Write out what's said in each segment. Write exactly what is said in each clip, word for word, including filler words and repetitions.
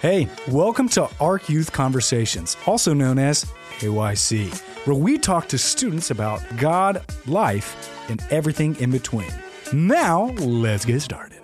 Hey, welcome to Arc Youth Conversations, also known as A Y C, where we talk to students about God, life, and everything in between. Now, let's get started.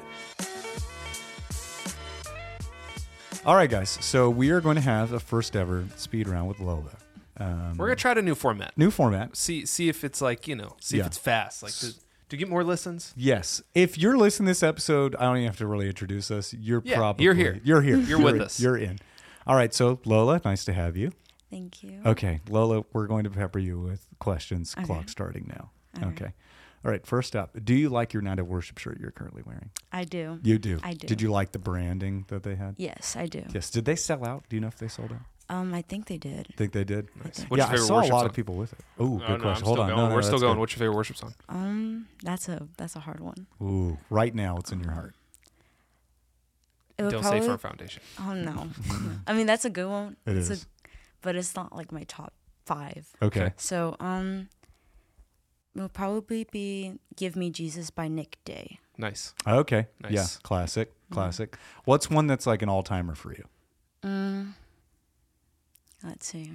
All right, guys. So we are going to have a first ever speed round with Lola. Um, We're gonna try a new format. New format. See, see if it's like you know, see Yeah. if it's fast. Like, do, do you get more listens? Yes. If you're listening to this episode, I don't even have to really introduce us. You're Yeah, probably you're here. You're here. You're with us. You're in. All right. So Lola, nice to have you. Thank you. Okay, Lola, we're going to pepper you with questions. Okay. Clock starting now. All okay. right. All right. First up, do you like your Night of Worship shirt you're currently wearing? I do. You do. I do. Did you like the branding that they had? Yes, I do. Yes. Did they sell out? Do you know if they sold out? Um, I think they did. Think they did? What's yeah, your I favorite saw a worship lot song? of people with it. Oh, Oh, good no, I'm question. still Hold on. going. No, no, We're that's still going. good. What's your favorite worship song? Um, that's a that's a hard one. Ooh, right now it's in your heart. It would Don't probably, say Firm Foundation. Oh no. I mean that's a good one. It it's is. A, but it's not like my top five. Okay. Okay. So um, it will probably be "Give Me Jesus" by Nick Day. Nice. Okay. Nice. Yeah. Classic. Classic. What's one that's like an all timer for you? Um, let's see.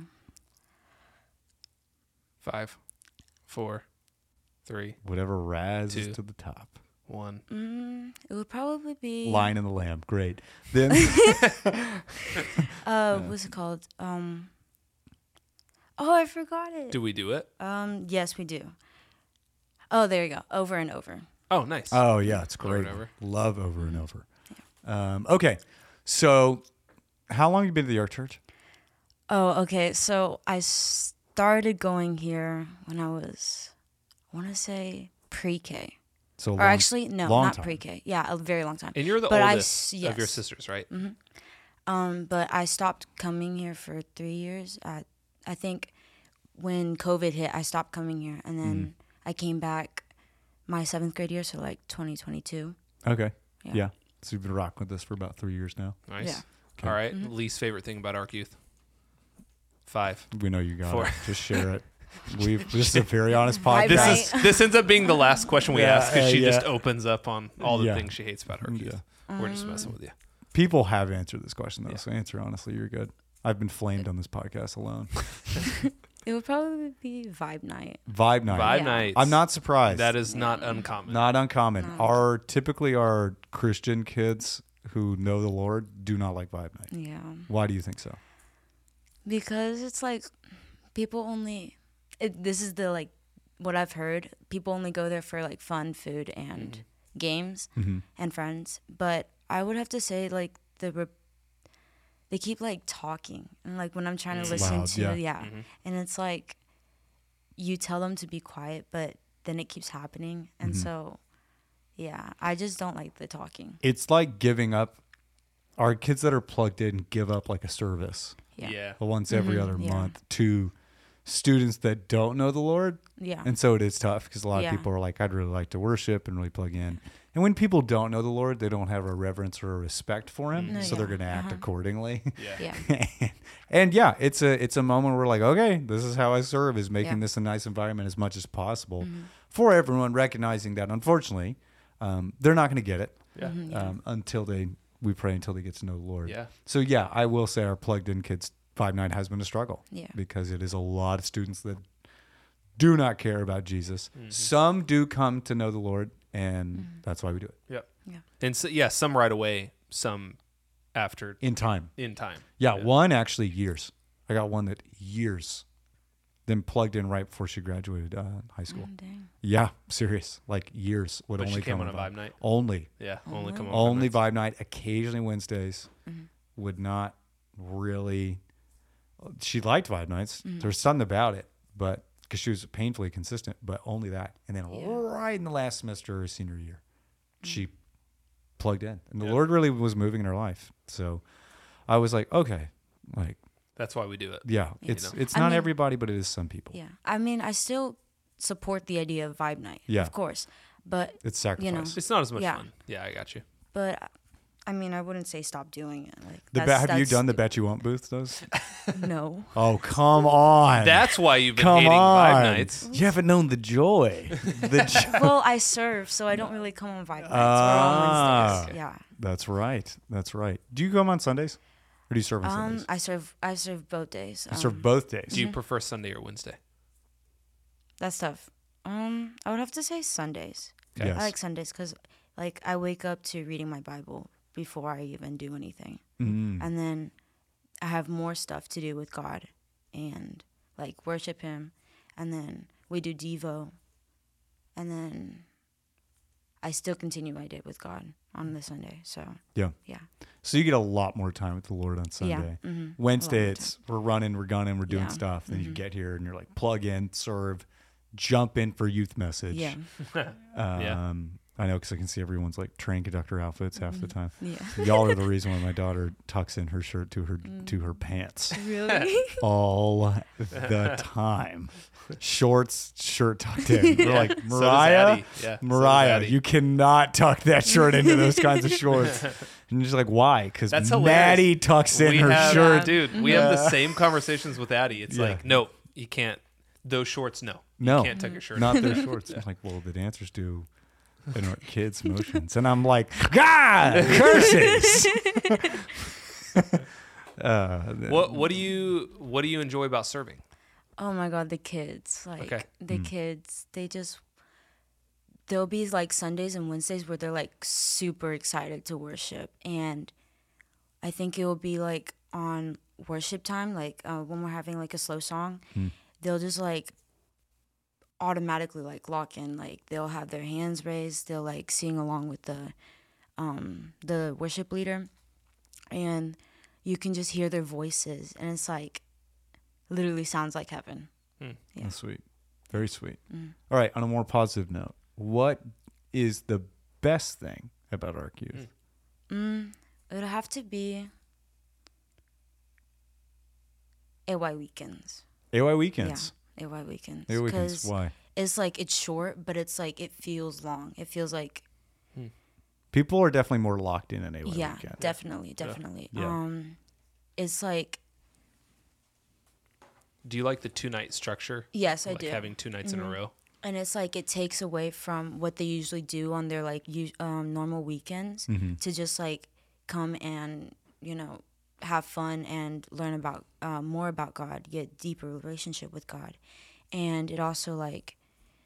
Five, four, three, Whatever Raz Two. is to the top. one. Mm, it would probably be Lion and the Lamb. Great. Then. Uh, what's it called? Um. Oh, I forgot it. Do we do it? Um, yes, we do. Oh, there you go. Over and over. Oh, nice. Oh yeah, it's Over great. and over. Love over and over. Um, okay, so how long have you been to the Ark Church? Oh, okay. So I started going here when I was, I want to say pre-K. So Or long- actually, no, long not time. pre-K. Yeah, a very long time. and you're the but I oldest s- of your yes. sisters, right? Um, but I stopped coming here for three years. I, I think when COVID hit, I stopped coming here, and then Mm. I came back my seventh grade year, so like twenty twenty-two. Okay, yeah. Yeah. So you've been rocking with this for about three years now. Nice. Yeah. Okay. All right. Mm-hmm. Least favorite thing about Arc Youth? Five. We know you got Four. it. Just share it. We've this is a very honest Vibe podcast. This Right. is this ends up being the last question we Yeah, ask because uh, she yeah. just opens up on all the Yeah. things she hates about Arc Youth. We're just messing with you. People have answered this question though, Yeah. so answer honestly. You're good. I've been flamed on this podcast alone. It would probably be Vibe Night. Vibe night. Vibe Yeah. nights. I'm not surprised. That is not uncommon. not uncommon. Not Our typically our Christian kids who know the Lord do not like vibe night. Yeah. Why do you think so? Because it's like people only it, this is the like what I've heard, people only go there for like fun, food and games Mm-hmm. and friends, but I would have to say like the re- they keep like talking, and like when I'm trying to It's listen loud, to yeah. yeah, Mhm. and it's like you tell them to be quiet, but then it keeps happening, and Mhm. so yeah, I just don't like the talking. It's like giving up. Our kids that are plugged in give up like a service Yeah. Yeah. once every Mhm, other yeah. month to students that don't know the Lord. Yeah. And so it is tough because a lot Yeah. of people are like, I'd really like to worship and really plug in. And when people don't know the Lord, they don't have a reverence or a respect for him. No, so they're yeah. going to act Uh-huh. accordingly. Yeah. Yeah. and yeah, it's a it's a moment where we're like, okay, this is how I serve, is making Yeah. this a nice environment as much as possible Mhm. for everyone, recognizing that unfortunately, um, they're not going to get it Yeah. Mhm, yeah. um, until they, we pray until they get to know the Lord. Yeah. So yeah, I will say our plugged in kids five night has been a struggle Yeah. because it is a lot of students that do not care about Jesus. Mhm. Some do come to know the Lord, and Mhm. that's why we do it Yep. Yeah. And so, yeah, some right away, some after in time. in time. Yeah, Yeah. one actually years. I got one that years, then plugged in right before she graduated uh, high school. Oh, dang. Yeah, serious, like years would But only she came come on a vibe night. Only, Yeah. Only Only? come on only vibe nights. vibe night. Occasionally Wednesdays. Mhm. Would not really. She liked vibe nights. Mhm. There's something about it, but because she was painfully consistent, but only that. And then Yeah. right in the last semester of her senior year, Mm. she plugged in, and the Yeah. Lord really was moving in her life. So I was like, okay, like That's why we do it. yeah, Yeah. it's You know. it's I not mean- everybody, but it is some people. Yeah. I mean, I still support the idea of Vibe Night. Yeah. Of course. But, It's sacrifice. It's not as much Yeah. fun. Yeah, I got you. but I mean, I wouldn't say stop doing it. Like The that's, bet, have you that's- done the bet you won't booth those? No. Oh, come on. That's why you've been come hating on. Vibe Nights. You haven't known the joy. The joy. Well, I serve, so I don't really come on Vibe Nights. Ah. We're on Wednesdays. Okay. Yeah. That's right. That's right. Do you come on Sundays? Or do you serve on Um, Sundays? I serve I serve both days. You Um, serve both days. Do you prefer Sunday or Wednesday? That's tough. Um, I would have to say Sundays. Okay. Yes. I like Sundays because like I wake up to reading my Bible before I even do anything, Mm. and then I have more stuff to do with God and like worship Him, and then we do Devo, and then I still continue my day with God on the Sunday. So Yeah. yeah, So you get a lot more time with the Lord on Sunday. yeah. Mm-hmm. Wednesday, it's we're running, we're gunning, we're doing Yeah. stuff. Then you Mhm. get here and you're like, plug in, serve, jump in for youth message. Yeah, Um, Yeah. I know because I can see everyone's like train conductor outfits half the time. yeah. Y'all are the reason why my daughter tucks in her shirt to her Mm. to her pants Really? all the time. Shorts, shirt tucked in. We're like, So does Mariah, Addie. Yeah, so does Mariah, Addie. you cannot tuck that shirt into those kinds of shorts. And you're just like, why? Because That's hilarious. Maddie tucks in we her have, shirt. dude. We have the same conversations with Addie. It's Yeah. like, no, you can't. Those shorts, no. No, You can't tuck your shirt. not up. their shorts. I'm like, well, the dancers do in our kids' motions. And I'm like, God, curses. uh, What What do you What do you enjoy about serving? Oh my God, the kids. Like Okay. the Mm. kids, they just there'll be like Sundays and Wednesdays where they're like super excited to worship, and I think it will be like on worship time, like uh, when we're having like a slow song, Mm. they'll just like automatically like lock in, like they'll have their hands raised, they'll like sing along with the um the worship leader, and you can just hear their voices, and it's like literally sounds like heaven. Yeah. That's sweet. Very sweet. Mm. All right. On a more positive note, what is the best thing about Arc Youth? Mm, it would have to be A Y weekends. A Y weekends. A Y weekends. A Y weekends. 'Cause Why? it's like it's short, but it's like it feels long. It feels like People are definitely more locked in an A Y yeah, weekend. definitely, definitely. Yeah. Um, it's like Do you like the two night structure? yes, I like do. having two nights in a Mhm. row. And it's like it takes away from what they usually do on their like u- um, normal weekends Mhm. to just like come and you know have fun and learn about uh, more about God, get deeper relationship with God, and it also like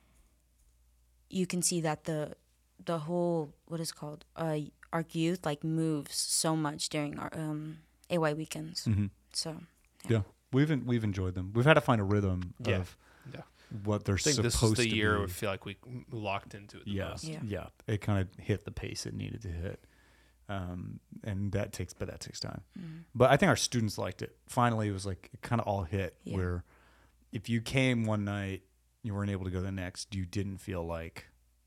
you can see that the the whole what is called uh, Arc Youth like moves so much during our um, A Y weekends. Mhm. So Yeah. We've en- we've enjoyed them. We've had to find a rhythm Yeah. of Yeah. what they're I think supposed this was the to year be. we feel like we locked into it the Yeah, most. Yeah. yeah, It kind of hit the pace it needed to hit, um, and that takes, but that takes time. mm, But I think our students liked it. Finally, it was like it kind of all hit. Yeah. Where if you came one night, you weren't able to go the next. You didn't feel like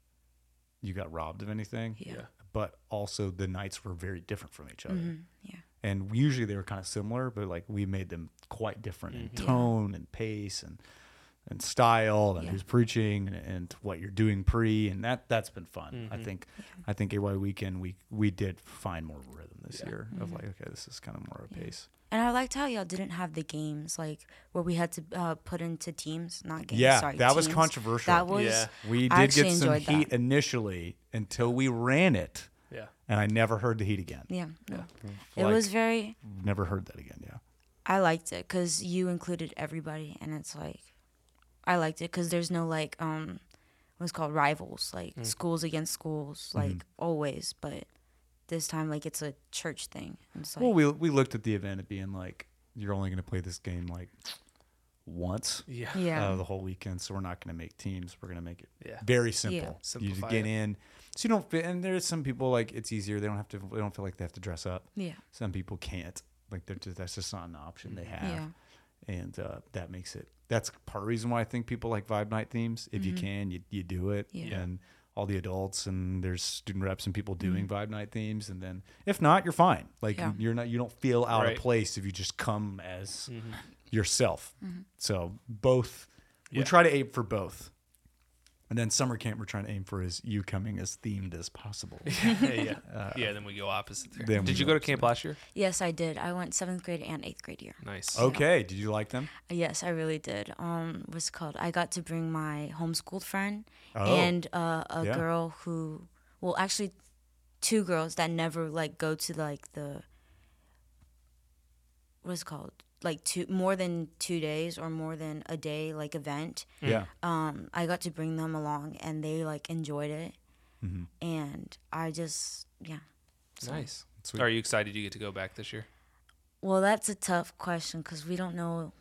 you got robbed of anything. yeah. Yeah. But also the nights were very different from each other, Mhm, yeah. and usually they were kind of similar, but like we made them quite different in Mhm. Yeah. tone and pace and and style and Yeah. who's preaching and, and what you're doing pre, and that that's been fun. I Mhm. think I think A Y weekend we we did find more rhythm this Yeah. year of Mhm. like, okay, this is kind of more a Yeah. pace. And I liked how y'all didn't have the games like where we had to uh, put into teams, not games. Yeah, sorry, that was teams. controversial. That was Yeah. We I did get actually some enjoyed heat that. initially until we ran it, Yeah. and I never heard the heat again. yeah. No. Yeah. It Like, was very. never heard that again. Yeah. I liked it because you included everybody, and it's like I liked it because there's no like um what's called rivals like Mm. schools against schools like Mhm. always, but this time like it's a church thing. And it's like Well, we we looked at the event at being like, you're only going to play this game like once Yeah. yeah. out of the whole weekend, so we're not going to make teams. We're going to make it Yeah. very simple. Yeah. You just Simplify get it. in, so you don't fit. And there's some people like it's easier. They don't have to. They don't feel like they have to dress up. yeah. Some people can't. Like they're just, that's just not an option they have, Yeah. and uh, that makes it. That's part of the reason why I think people like vibe night themes. If you Mhm. can, you you do it. Yeah. And all the adults and there's student reps and people doing Mhm. vibe night themes, and then if not, you're fine. Like Yeah. you're not. You don't feel out Right. of place if you just come as Mhm. yourself. Mhm. So both, we Yeah. try to aim for both. And then summer camp, we're trying to aim for is you coming as themed as possible. yeah. Yeah. Uh, Yeah. Then we go opposite there. then we Did you go go to camp last year? Yes, I did. I went seventh grade and eighth grade year. Nice. Okay, did you like them? Yes, I really did. Um, what's it called? I got to bring my homeschooled friend Oh, and uh, a yeah. girl who, well, actually, two girls that never like go to like the what's it called, like two more than two days or more than a day like event. Yeah. Um, I got to bring them along, and they like enjoyed it, Mm-hmm. and I just yeah. So, Nice. Sweet. Are you excited you get to go back this year? Well, that's a tough question because we don't know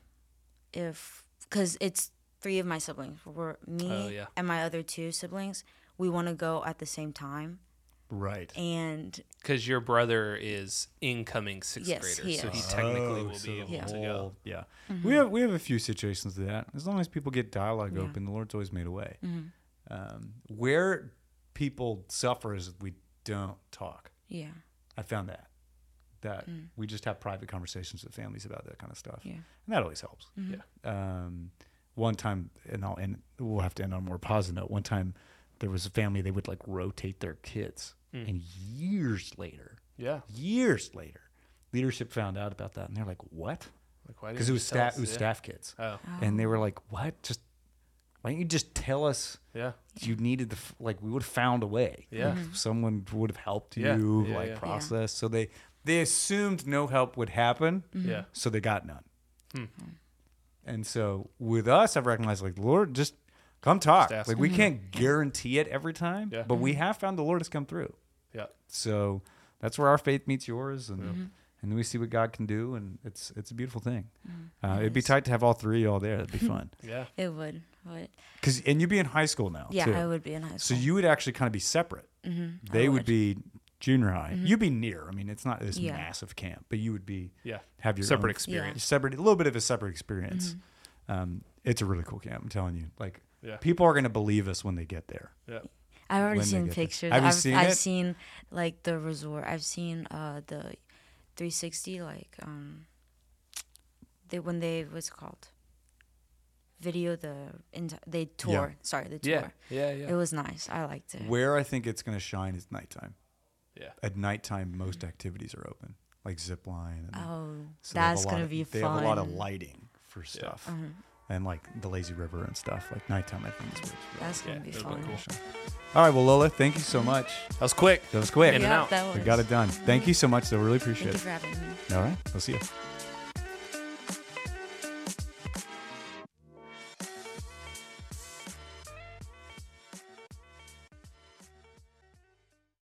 if because it's three of my siblings. We're me Oh, yeah. and my other two siblings. We want to go at the same time, Right. and Because your brother is incoming sixth Yes, grader, he so he is. technically Oh, will so be the able to whole- go. Yeah. Mm-hmm. We have we have a few situations to that. As long as people get dialogue Yeah. open, the Lord's always made a way. Mm-hmm. Um, where people suffer is we don't talk. yeah, I found that that Mm. we just have private conversations with families about that kind of stuff, yeah, and that always helps. Mhm. Yeah. Um, one time, and I'll end. We'll have to end on a more positive note. One time, there was a family. They would like rotate their kids, Mm. and years later, Yeah. years later, leadership found out about that, and they're like, "What?" Like, why Because didn't it was you tell staff. us? It was Yeah. staff kids, Oh, and they were like, "What? Just why don't you just tell us yeah. you needed the f- like we would have found a way. Yeah. Like, someone would have helped Yeah. you Yeah, like yeah. process. So they they assumed no help would happen, Yeah. so they got none. Hmm. And so with us, I've recognized like the Lord just come talk. Just ask. Like we can't guarantee it every time, Yeah. but we have found the Lord has come through. Yeah. So that's where our faith meets yours, and and we see what God can do, and it's it's a beautiful thing. Uh, it'd be Yes. tight to have all three all there. That'd be fun. Yeah. it would. But Cause and you'd be in high school now. yeah, too. I would be in high So school. you would actually kind of be separate. mm-hmm. They I would be junior high. Mhm. You'd be near. I mean, it's not this Yeah. massive camp, but you would be Yeah. have your Separate own, experience. separate, a little bit of a separate experience. Mm-hmm. Um, it's a really cool camp. I'm telling you. Like Yeah. people are going to believe us when they get there. Yeah. I've already when they seen get there. pictures. Have you I've seen I've it? seen like the resort. I've seen uh the three sixty like um they when they what's it called video the in, they tour. Sorry, the tour. Yeah. Yeah. Yeah. It was nice. I liked it. Where I think it's going to shine is nighttime. Yeah. At nighttime, most activities are open, like zip line. And Oh, so they have a that's lot gonna of- be They fun. have a lot of lighting for stuff, Mhm. and like the lazy river and stuff. Like nighttime, I think is where it's That's gonna Yeah, be it'll fun. be cool. All right, well, Lola, thank you so much. That was quick. That was quick. In and Yeah, out. that was. We got it done. Thank you so much, though. Really appreciate Thank you it. for having me. All right, we'll see you.